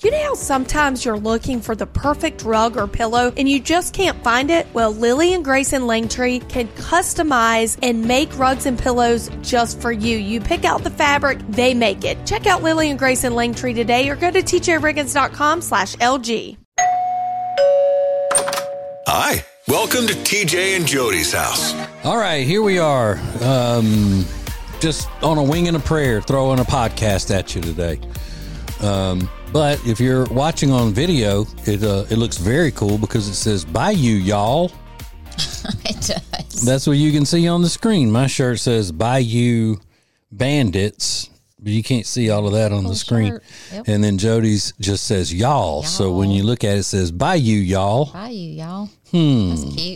You know how sometimes you're looking for the perfect rug or pillow and you just can't find it? Well, Lily and Grace and Langtree can customize and make rugs and pillows just for you. You pick out the fabric, they make it. Check out Lily and Grace and Langtree today or go to tjriggins.com/LG. Hi, welcome to TJ and Jody's house. All right, here we are. Just on a wing and a prayer, throwing a podcast at you today. But if you're watching on video, it looks very cool because it says "Bye you, y'all." It does. That's what you can see on the screen. My shirt says "Bye you, bandits," but you can't see all of that on the screen. Yep. And then Jody's just says "y'all." So when you look at it, it says "Bye you, y'all." Bye you, y'all. That's cute.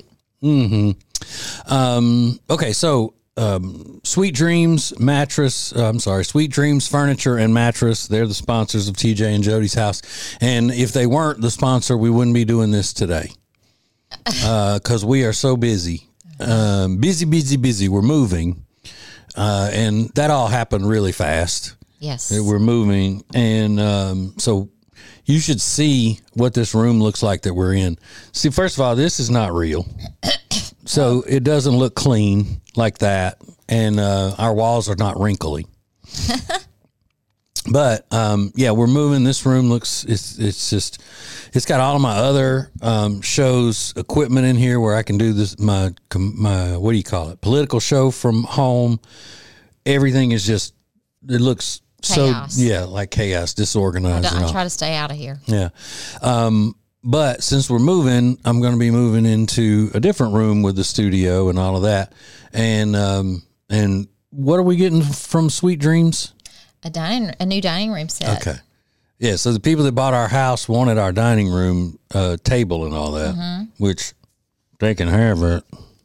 Okay, so Sweet Dreams Sweet Dreams Furniture and Mattress. They're the sponsors of TJ and Jody's house. And if they weren't the sponsor, we wouldn't be doing this today. Because we are so busy. Busy. We're moving. And that all happened really fast. Yes. We're moving. And so you should see what this room looks like that we're in. See, first of all, this is not real. So it doesn't look clean like that. And our walls are not wrinkly. But, yeah, we're moving. This room it's got all of my other shows, equipment in here where I can do this, my what do you call it? Political show from home. Everything is just, it looks chaos. like chaos, disorganized. I try to stay out of here. Yeah. But since we're moving, I'm going to be moving into a different room with the studio and all of that. And what are we getting from Sweet Dreams? A new dining room set. Okay. Yeah. So the people that bought our house wanted our dining room table and all that, which they can have it,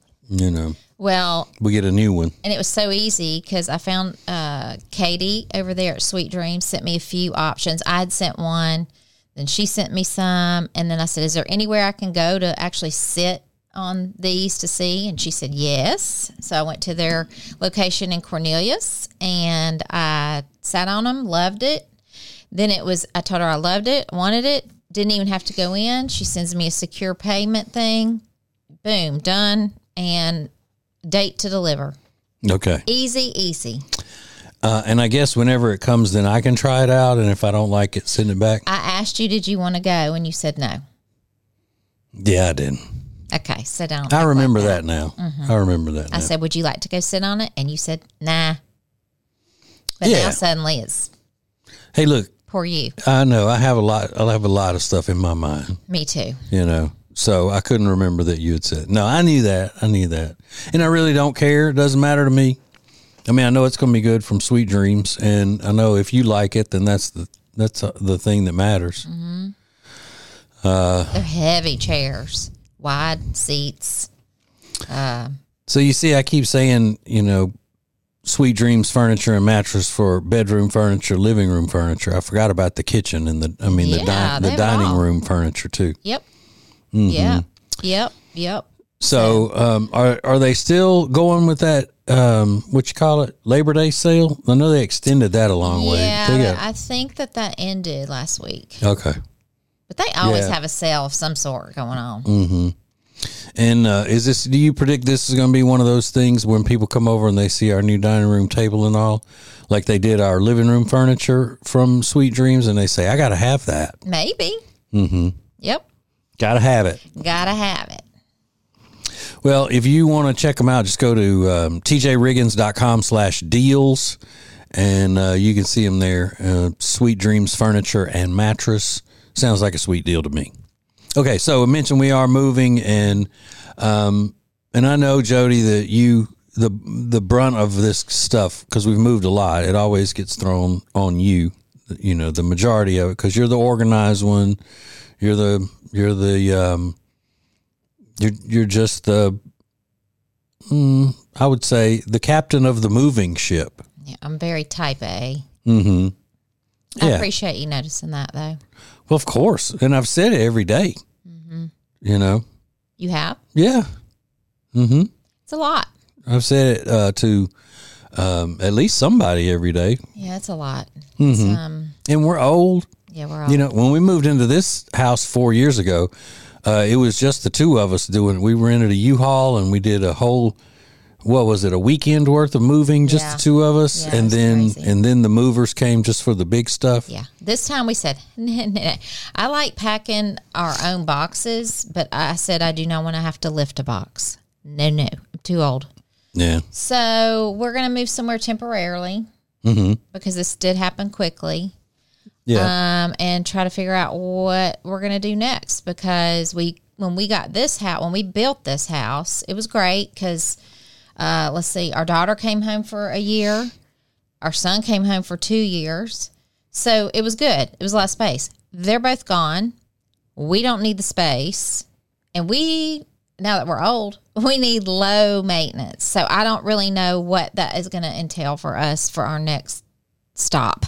Well, we get a new one. and it was so easy because I found Katie over there at Sweet Dreams sent me a few options. I had sent one. Then she sent me some, and then I said, is there anywhere I can go to actually sit on these to see? And she said, yes. So I went to their location in Cornelius, and I sat on them, loved it. Then I told her I loved it, wanted it, didn't even have to go in. She sends me a secure payment thing. Boom, done, and date to deliver. Okay. Easy. And I guess whenever it comes, then I can try it out. And if I don't like it, send it back. I asked you, did you want to go? And you said no. Yeah, I did. Okay, sit down. I remember that now. I remember that now. I said, would you like to go sit on it? And you said, nah. But Yeah. now suddenly it's Hey, look, poor you. I know I have a lot of stuff in my mind, Me too. so I couldn't remember that you had said, no, I knew that. And I really don't care. It doesn't matter to me. I mean, I know it's going to be good from Sweet Dreams, and I know if you like it, then that's the thing that matters. They're heavy chairs, wide seats. So you see, I keep saying, Sweet Dreams Furniture and Mattress for bedroom furniture, living room furniture. I forgot about the kitchen and the dining room furniture too. Yep. Yep. So, are they still going with that? What you call it? Labor Day sale? I know they extended that a long way. Yeah, I think that ended last week. Okay. But they always have a sale of some sort going on. Mm-hmm. And do you predict this is going to be one of those things when people come over and they see our new dining room table and all, like they did our living room furniture from Sweet Dreams, and they say, I got to have that. Maybe. Mm-hmm. Yep. Got to have it. Gotta have it. Well, if you want to check them out, just go to tjriggins.com/deals, and you can see them there. Sweet Dreams Furniture and Mattress. Sounds like a sweet deal to me. Okay, so I mentioned we are moving, and I know, Jody, that the brunt of this stuff, because we've moved a lot, it always gets thrown on you. The majority of it, because you're the organized one. You're just the, I would say, the captain of the moving ship. Yeah, I'm very type A. Mm-hmm. I Yeah. appreciate you noticing that, though. Well, of course. And I've said it every day. Mm-hmm. You have? Yeah. Mm-hmm. It's a lot. I've said it to at least somebody every day. Yeah, it's a lot. Mm-hmm. And we're old. Yeah, we're all. You know, when we moved into this house 4 years ago, it was just the two of us doing. We rented a U-Haul and we did a whole. What was it? A weekend worth of moving, just the two of us, Yeah, and crazy. then the movers came just for the big stuff. Yeah. This time we said, nah. I like packing our own boxes, but I said I do not want to have to lift a box. No, I'm too old. Yeah. So we're going to move somewhere temporarily because this did happen quickly. Yeah. And try to figure out what we're going to do next, because when we got this house, when we built this house, it was great because, let's see, our daughter came home for a year. Our son came home for 2 years. So it was good. It was a lot of space. They're both gone. We don't need the space. And now that we're old, we need low maintenance. So I don't really know what that is going to entail for us for our next stop.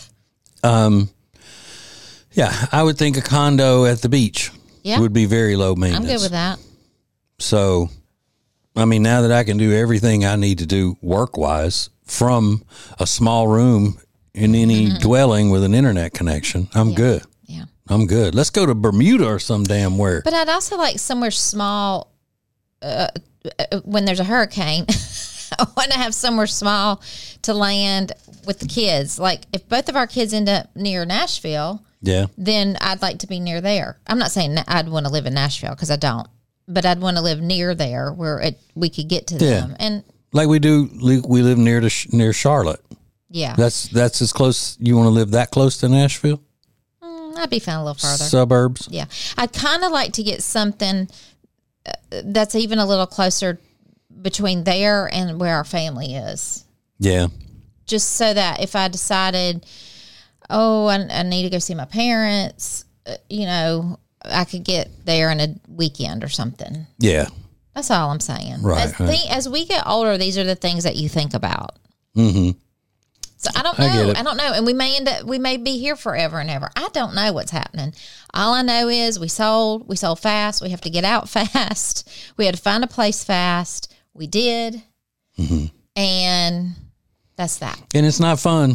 Yeah, I would think a condo at the beach would be very low maintenance. I'm good with that. So, I mean, now that I can do everything I need to do work-wise from a small room in any dwelling with an internet connection, I'm good. Yeah. I'm good. Let's go to Bermuda or some damn where. But I'd also like somewhere small when there's a hurricane. I want to have somewhere small to land with the kids. Like, if both of our kids end up near Nashville, then I'd like to be near there. I'm not saying I'd want to live in Nashville because I don't, but I'd want to live near there where we could get to them. And like we do, we live near Charlotte. yeah, That's as close. You want to live that close to Nashville? I'd be found a little further. Suburbs. Yeah, I'd kind of like to get something that's even a little closer between there and where our family is. Yeah. Just so that if I decided, I need to go see my parents, I could get there in a weekend or something. Yeah. That's all I'm saying. Right. As we get older, these are the things that you think about. Mm-hmm. So I don't know. Get it. I don't know. And we may be here forever and ever. I don't know what's happening. All I know is we sold fast. We have to get out fast. We had to find a place fast. We did. Mm-hmm. And that's that. And it's not fun.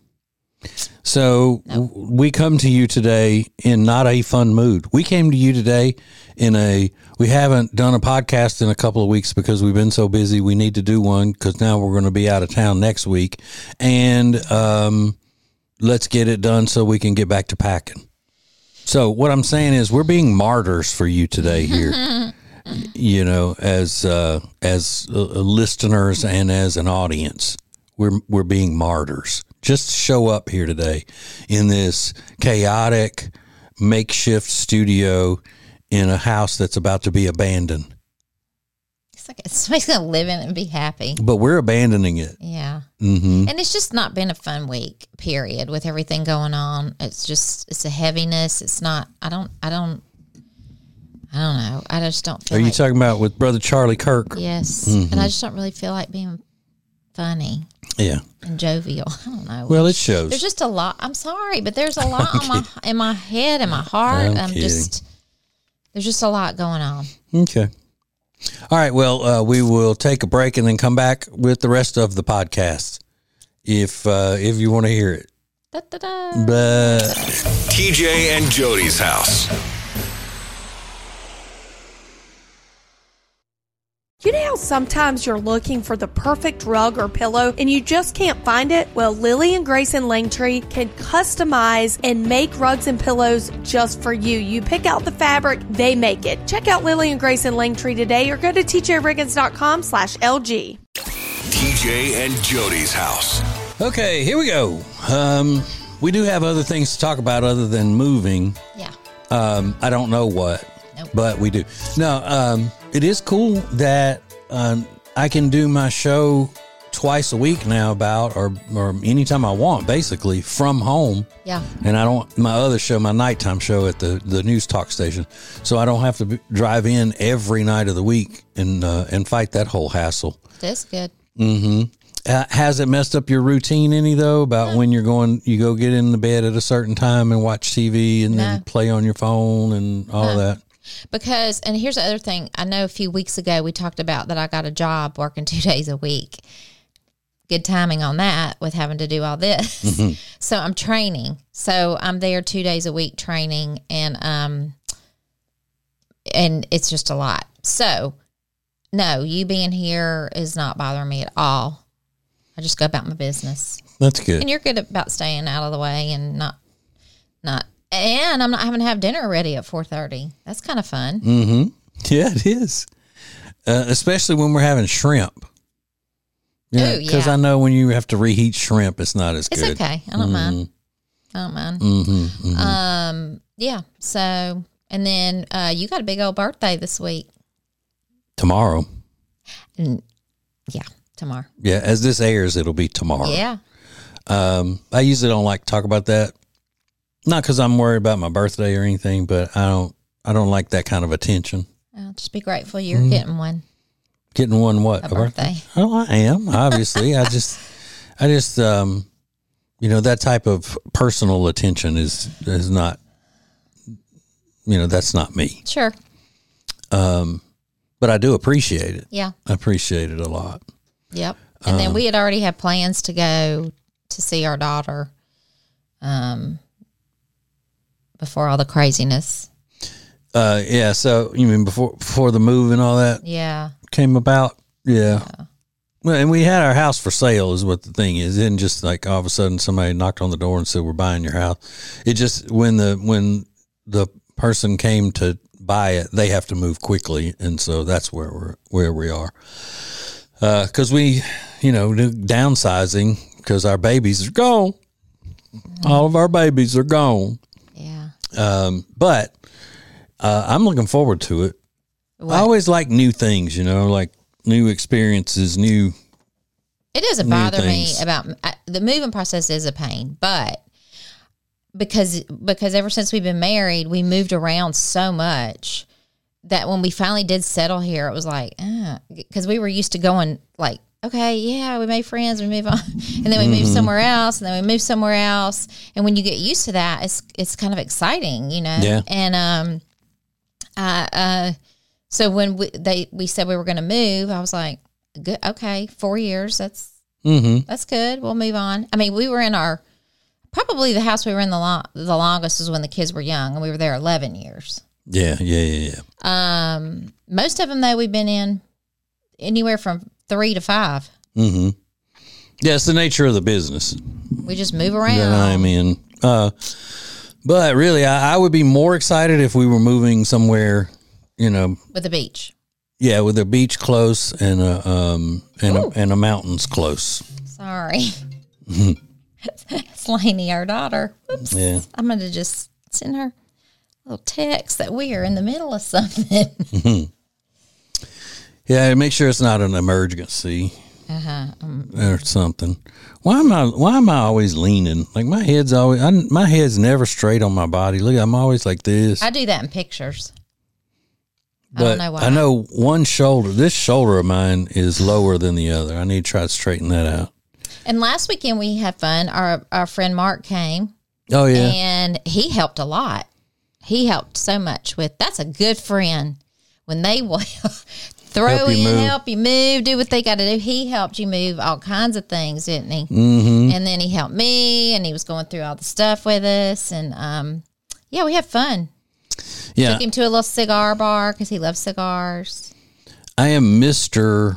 So we come to you today in not a fun mood. We came to you today we haven't done a podcast in a couple of weeks because we've been so busy. We need to do one because now we're going to be out of town next week. And let's get it done so we can get back to packing. So what I'm saying is we're being martyrs for you today here. As listeners and as an audience, we're being martyrs. Just show up here today in this chaotic makeshift studio in a house that's about to be abandoned. It's like somebody's going to live in it and be happy. But we're abandoning it. Yeah. Mm-hmm. And it's just not been a fun week, period, with everything going on. It's a heaviness. It's not, I don't know. I just don't feel Are you talking about with Brother Charlie Kirk? Yes. Mm-hmm. And I just don't really feel like being funny. Yeah. And jovial. I don't know. Well, it shows. There's just a lot. I'm sorry, but there's a lot in my head and my heart. There's just a lot going on. Okay. All right. Well, we will take a break and then come back with the rest of the podcast if you want to hear it. Da-da-da. But TJ and Jody's house. You know how sometimes you're looking for the perfect rug or pillow and you just can't find it? Well, Lily and Grayson Langtree can customize and make rugs and pillows just for you. You pick out the fabric, they make it. Check out Lily and Grayson Langtree today or go to tjriggins.com/LG. TJ and Jody's house. okay, here we go. We do have other things to talk about other than moving. Yeah. I don't know what, Nope. but we do. No, it is cool that I can do my show twice a week now or anytime I want, basically, from home. Yeah. And I don't, my other show, my nighttime show at the news talk station. So I don't have to drive in every night of the week and fight that whole hassle. That's good. Mm-hmm. Has it messed up your routine any though about when you go get in the bed at a certain time and watch TV and then play on your phone and all of that? Because, and here's the other thing. I know a few weeks ago we talked about that I got a job working 2 days a week. good timing on that with having to do all this. So I'm training. So I'm there 2 days a week training, and it's just a lot. So no, you being here is not bothering me at all. I just go about my business. That's good. And you're good about staying out of the way and not, and I'm not having to have dinner ready at 4:30. That's kind of fun. Mm-hmm. Yeah, it is. Especially when we're having shrimp. Yeah, because I know when you have to reheat shrimp, it's not as good. It's okay. I don't mind. I don't mind. Mm-hmm, mm-hmm. Yeah. So, and then you got a big old birthday this week. Tomorrow. Yeah, tomorrow. Yeah, as this airs, it'll be tomorrow. Yeah. I usually don't like to talk about that. Not because I'm worried about my birthday or anything, but I don't like that kind of attention. I'll just be grateful you're getting one. Getting one what? A birthday. Oh, I am, obviously. I just that type of personal attention is not, that's not me. Sure. But I do appreciate it. Yeah. I appreciate it a lot. Yep. And then we had already had plans to go to see our daughter before all the craziness. Yeah. So you mean before the move and all that came about? Yeah. Well, and we had our house for sale is what the thing is. It didn't just like all of a sudden somebody knocked on the door and said, we're buying your house. It just, when the person came to buy it, they have to move quickly. And so that's where we are. Cause we, do downsizing because our babies are gone. All of our babies are gone. Yeah. But I'm looking forward to it. What? I always like new things, like new experiences, It doesn't bother me about the moving process is a pain, but because ever since we've been married, we moved around so much that when we finally did settle here, it was like, because we were used to going like, okay, yeah, we made friends, we move on, and then we move somewhere else, and then we move somewhere else, and when you get used to that, it's kind of exciting, Yeah. And so when we said we were going to move, I was like, good, okay, 4 years, that's good. We'll move on. I mean, we were in probably the house we were in the longest was when the kids were young, and we were there 11 years. Yeah. Most of them though we've been in anywhere from 3 to 5. Mm-hmm. Yeah, it's the nature of the business. We just move around. You know what I mean? But really, I would be more excited if we were moving somewhere, with the beach. Yeah, with a beach close and a mountains close. Sorry. It's Lainey, our daughter. Oops. Yeah. I'm going to just send her a little text that we are in the middle of something. Yeah, make sure it's not an emergency or something. Why am I always leaning? Like my head's never straight on my body. Look, I'm always like this. I do that in pictures. But I don't know why. I know this shoulder of mine is lower than the other. I need to try to straighten that out. And last weekend we had fun. Our friend Mark came. Oh, yeah. And he helped a lot. He helped so much that's a good friend. When they will help you move, do what they got to do. He helped you move all kinds of things, didn't he? Mm-hmm. And then he helped me, and he was going through all the stuff with us. And, we had fun. Yeah. Took him to a little cigar bar because he loves cigars. I am Mr.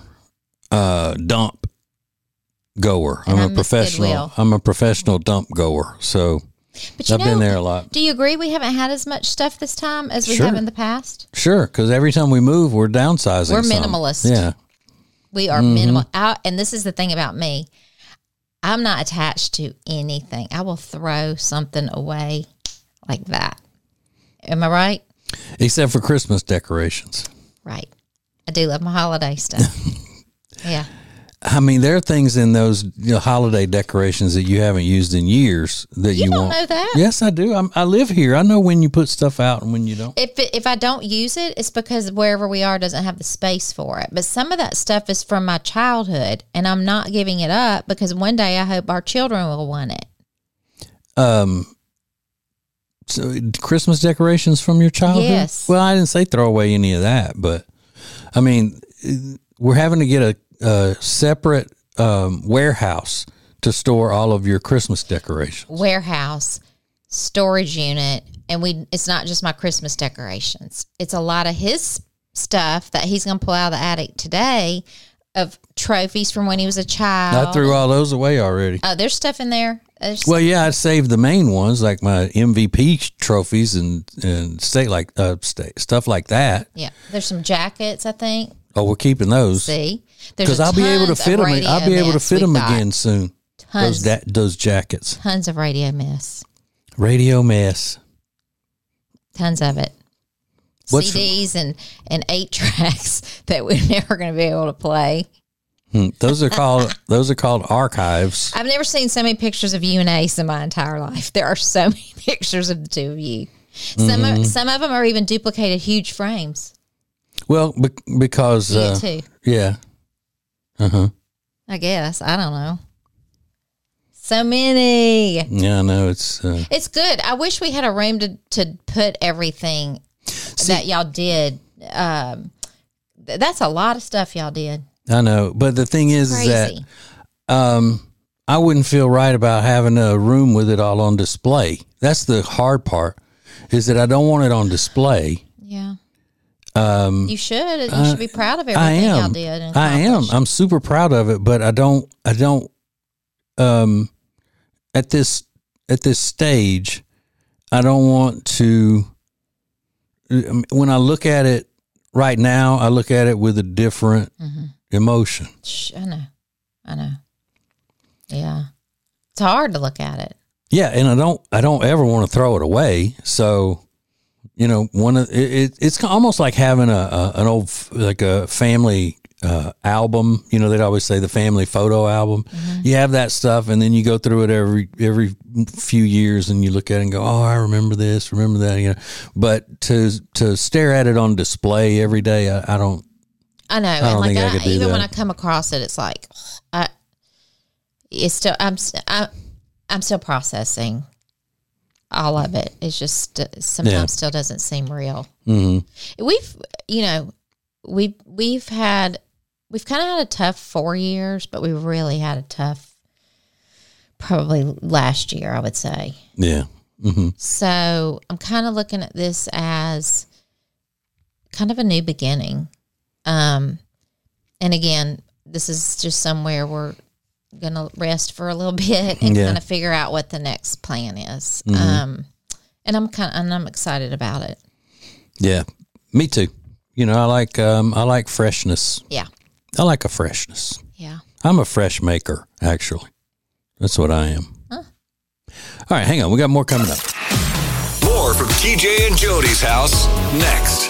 Dump goer. I'm a professional. Goodwill. I'm a professional dump goer. So but I've been there a lot. Do you agree we haven't had as much stuff this time as we have in the past? Sure, because every time we move, we're downsizing. We're minimalist. Yeah. We are minimal. And this is the thing about me. I'm not attached to anything. I will throw something away like that. Am I right? Except for Christmas decorations. Right. I do love my holiday stuff. Yeah. I mean, there are things in those holiday decorations that you haven't used in years that you don't want. know that? Yes, I do. I live here. I know when you put stuff out and when you don't. If I don't use it, it's because wherever we are doesn't have the space for it. But some of that stuff is from my childhood, and I'm not giving it up because one day I hope our children will want it. So Christmas decorations from your childhood? Yes. Well, I didn't say throw away any of that, but I mean, we're having to get a separate warehouse to store all of your Christmas decorations. Warehouse, storage unit, and it's not just my Christmas decorations. It's a lot of his stuff that he's going to pull out of the attic today of trophies from when he was a child. I threw all those away already. Oh, there's stuff in there. Well, yeah, I saved the main ones, like my MVP trophies and stuff like that. Yeah, there's some jackets, I think. Oh, we're keeping those. See, because I'll be able to fit them. I'll be able to fit them again soon. Tons, those jackets. Tons of radio mess. Radio mess. Tons of it. CDs and 8 tracks that we're never going to be able to play. Those are called archives. I've never seen so many pictures of you and Ace in my entire life. There are so many pictures of the two of you. Some of them are even duplicated huge frames. Well, because too. Yeah. I guess, I don't know. So many. Yeah, I know it's good. I wish we had a room to put everything that y'all did. That's a lot of stuff y'all did. I know, but the thing is that I wouldn't feel right about having a room with it all on display. That's the hard part, is that I don't want it on display. Yeah. You should. You should be proud of everything y'all did. And I am. I'm super proud of it, but I don't at this stage, I don't want to. When I look at it right now, I look at it with a different emotion. I know. Yeah, it's hard to look at it. Yeah, and I don't ever want to throw it away. So, it's almost like having an old like a family album. They'd always say the family photo album. You have that stuff, and then you go through it every few years, and you look at it and go, "Oh, I remember this, remember that." But to stare at it on display every day, I don't. I know. I don't think I could do even that. when I come across it, it's like, it's still. I'm still processing all of it. It's just sometimes still doesn't seem real. Mm-hmm. We've kind of had a tough 4 years, but we really had a tough probably last year, I would say. Yeah. Mm-hmm. So I'm kind of looking at this as kind of a new beginning. And again, this is just somewhere we're going to rest for a little bit and kind of figure out what the next plan is. Mm-hmm. And I'm excited about it. Yeah, me too. I like freshness. Yeah. I like a freshness. Yeah. I'm a fresh maker, actually. That's what I am. Huh. All right, hang on. We got more coming up. More from TJ and Jody's house next.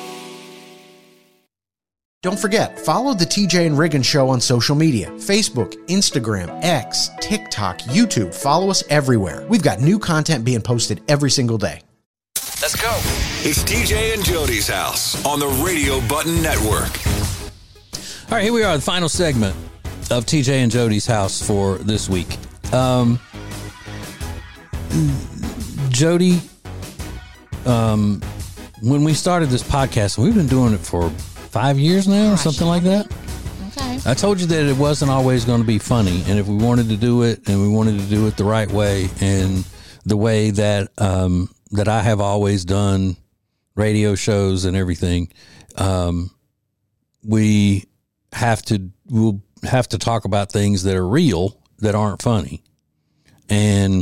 Don't forget, follow the TJ and Riggin Show on social media. Facebook, Instagram, X, TikTok, YouTube. Follow us everywhere. We've got new content being posted every single day. Let's go. It's TJ and Jody's house on the Radio Button Network. All right, here we are, the final segment of TJ and Jody's house for this week. Jody, when we started this podcast, we've been doing it for 5 years now or something like that. Okay. I told you that it wasn't always going to be funny, and if we wanted to do it, and we wanted to do it the right way, and the way that that I have always done radio shows and everything, we'll have to talk about things that are real that aren't funny. And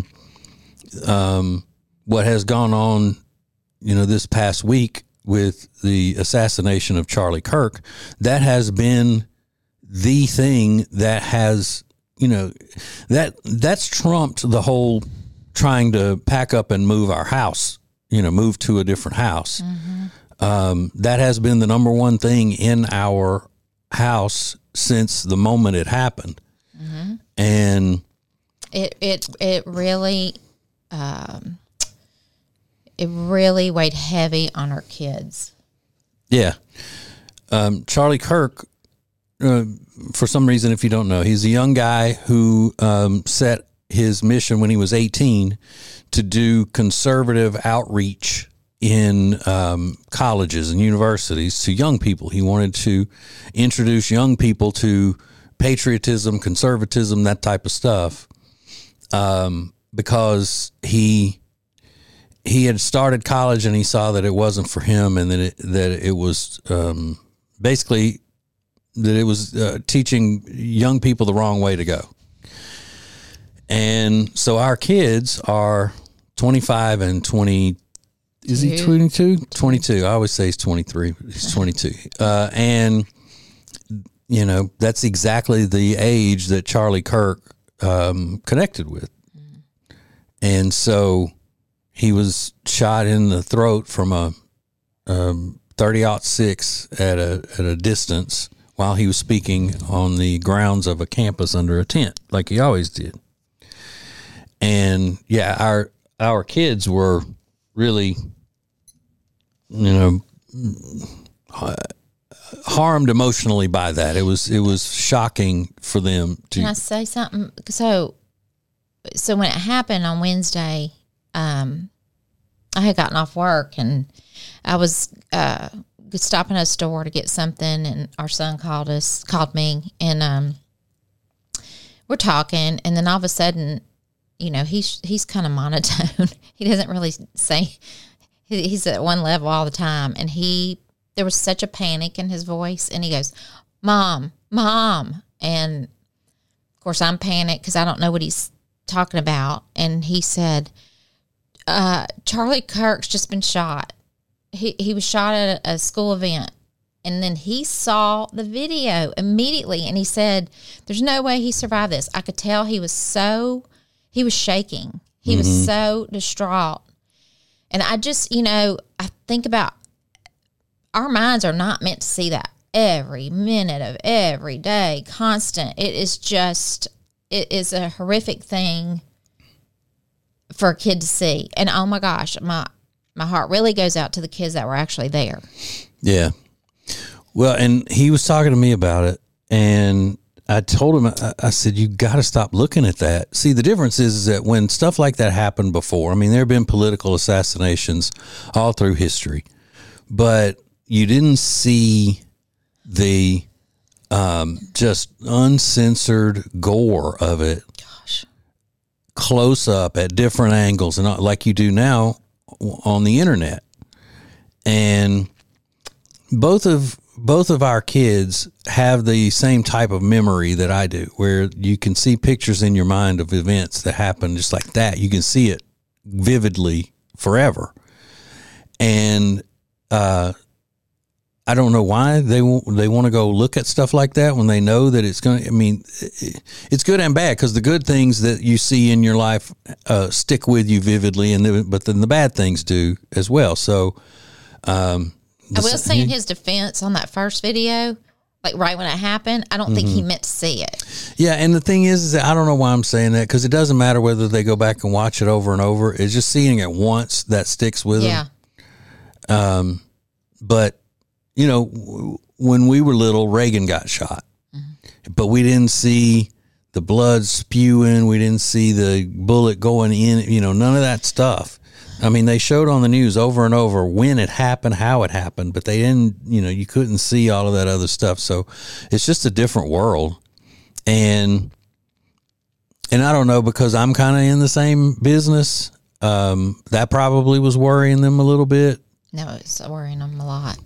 what has gone on, this past week with the assassination of Charlie Kirk, that has been the thing that has, that's trumped the whole trying to pack up and move our house, move to a different house. Mm-hmm. That has been the number one thing in our house since the moment it happened. Mm-hmm. And it really weighed heavy on our kids. Yeah. Charlie Kirk, for some reason, if you don't know, he's a young guy who set his mission when he was 18 to do conservative outreach in colleges and universities to young people. He wanted to introduce young people to patriotism, conservatism, that type of stuff, because he had started college and he saw that it wasn't for him, and that it was basically that it was teaching young people the wrong way to go. And so our kids are 25 and 20. Is he 22? 22. I always say he's 23. But he's 22. And, you know, that's exactly the age that Charlie Kirk connected with. And so he was shot in the throat from a 30-06 at a distance while he was speaking on the grounds of a campus under a tent, like he always did. And yeah, our kids were really, you know, harmed emotionally by that. It was shocking for them to. Can I say something? So when it happened on Wednesday, I had gotten off work and I was stopping at a store to get something, and our son called me, and we're talking, and then all of a sudden, you know, he's kind of monotone. He doesn't really say. He's at one level all the time, and there was such a panic in his voice, and he goes, "Mom, Mom," and of course I'm panicked because I don't know what he's talking about, and he said, "Charlie Kirk's just been shot. He was shot at a school event." And then he saw the video immediately, and he said, "There's no way he survived this." I could tell he was shaking. He was so distraught. And I just, you know, I think about our minds are not meant to see that every minute of every day, constant. It is a horrific thing for a kid to see. And oh my gosh, my heart really goes out to the kids that were actually there. Yeah. Well, and he was talking to me about it, and I told him, I said, you got to stop looking at that. See, the difference is that when stuff like that happened before, I mean, there have been political assassinations all through history, but you didn't see the just uncensored gore of it. Gosh. Close up at different angles, and like you do now on the internet. And both of our kids have the same type of memory that I do, where you can see pictures in your mind of events that happen just like that. You can see it vividly forever. And I don't know why they want to go look at stuff like that when they know that it's going to, I mean, it's good and bad, because the good things that you see in your life stick with you vividly, but then the bad things do as well. So, I will say in his defense on that first video, like right when it happened, I don't think he meant to see it. Yeah, and the thing is that I don't know why I'm saying that, because it doesn't matter whether they go back and watch it over and over. It's just seeing it once that sticks with them. But, you know, when we were little, Reagan got shot. But we didn't see the blood spewing. We didn't see the bullet going in, you know, none of that stuff. I mean, they showed on the news over and over when it happened, how it happened, but they didn't, you know, you couldn't see all of that other stuff. So it's just a different world. And I don't know, because I'm kind of in the same business. That probably was worrying them a little bit. No, it's worrying them a lot.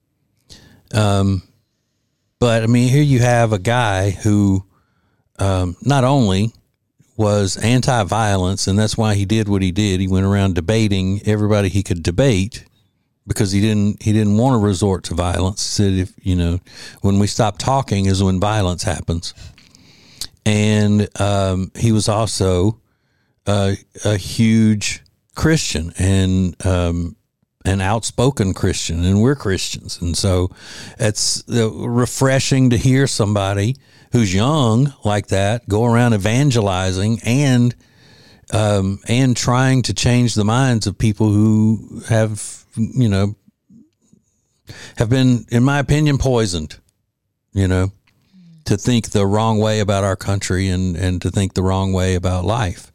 But I mean, here you have a guy who, not only was anti-violence, and that's why he did what he did. He went around debating everybody he could debate, because he didn't want to resort to violence. He said, if, you know, when we stop talking is when violence happens. And he was also a huge Christian, and an outspoken Christian, and we're Christians. And so it's refreshing to hear somebody who's young like that go around evangelizing and trying to change the minds of people who have, you know, have been, in my opinion, poisoned, you know, to think the wrong way about our country and to think the wrong way about life.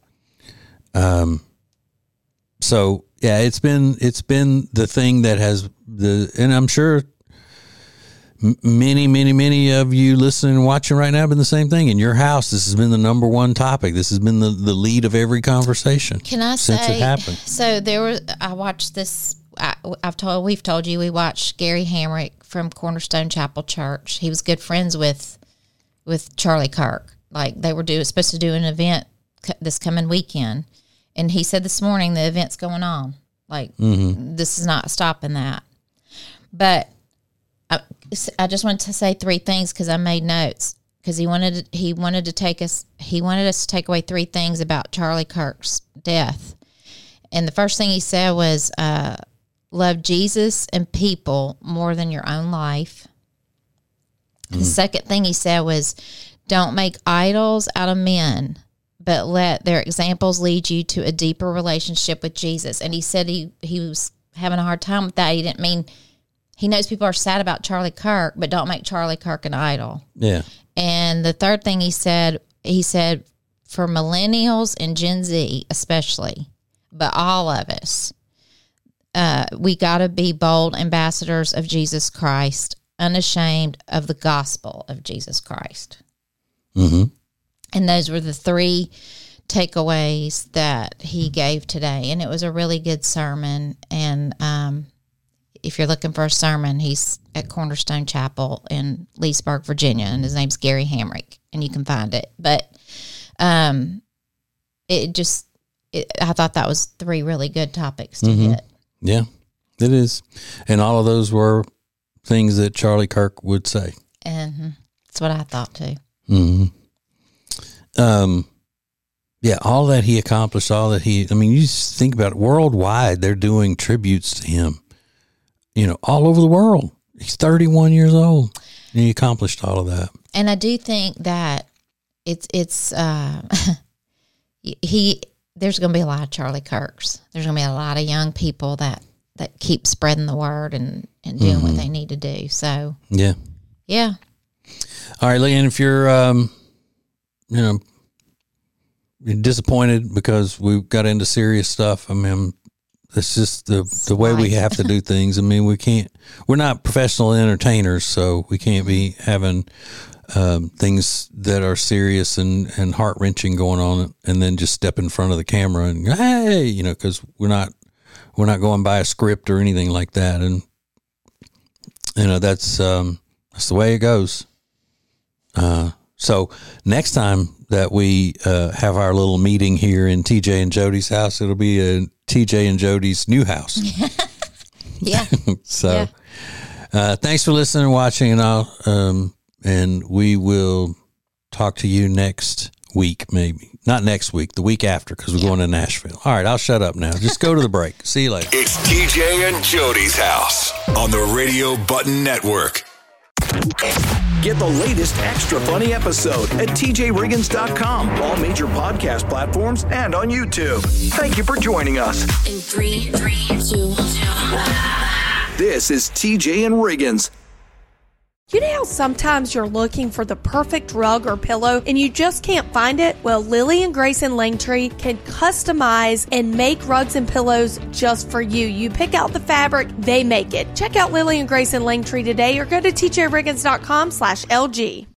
So yeah, it's been the thing that has and I'm sure many of you listening and watching right now have been the same thing. In your house, this has been the number one topic. This has been the lead of every conversation. Can I since say? It happened. So I watched this. We've told you we watched Gary Hamrick from Cornerstone Chapel Church. He was good friends with Charlie Kirk. Like they were supposed to do an event this coming weekend, and he said this morning the event's going on. Like this is not stopping that. But I just wanted to say three things because I made notes because he wanted us to take away three things about Charlie Kirk's death. And the first thing he said was love Jesus and people more than your own life. The second thing he said was don't make idols out of men, but let their examples lead you to a deeper relationship with Jesus. And he said he was having a hard time with that. He didn't mean, he knows people are sad about Charlie Kirk, but don't make Charlie Kirk an idol. Yeah. And the third thing he said for millennials and Gen Z especially, but all of us, we got to be bold ambassadors of Jesus Christ, unashamed of the gospel of Jesus Christ. Mm-hmm. And those were the three takeaways that he gave today. And it was a really good sermon. And if you're looking for a sermon, he's at Cornerstone Chapel in Leesburg, Virginia, and his name's Gary Hamrick, and you can find it. But I thought that was three really good topics to hit. Yeah, it is. And all of those were things that Charlie Kirk would say. And that's what I thought too. Mm-hmm. Yeah, all that he accomplished, you just think about it, worldwide, they're doing tributes to him, all over the world. He's 31 years old and he accomplished all of that. And I do think that there's going to be a lot of Charlie Kirks. There's going to be a lot of young people that keep spreading the word and doing what they need to do. So, yeah. All right, Leanne, if you're, you're disappointed because we got into serious stuff. It's just the way we have to do things. We're not professional entertainers, so we can't be having things that are serious and heart-wrenching going on and then just step in front of the camera and, hey, because we're not going by a script or anything like that. And, that's the way it goes. So next time that we have our little meeting here in TJ and Jody's house, it'll be a TJ and Jody's new house. Yeah. So thanks for listening and watching, and we will talk to you next week, maybe. Not next week, the week after, because we're going to Nashville. All right, I'll shut up now. Just go to the break. See you later. It's TJ and Jody's house on the Radio Button Network. Get the latest extra funny episode at tjriggins.com, all major podcast platforms, and on YouTube. Thank you for joining us. In 3, 2, 1. This is TJ and Riggins. You know how sometimes you're looking for the perfect rug or pillow and you just can't find it? Well, Lily and Grayson Langtree can customize and make rugs and pillows just for you. You pick out the fabric, they make it. Check out Lily and Grayson Langtree today or go to tjriggins.com/LG.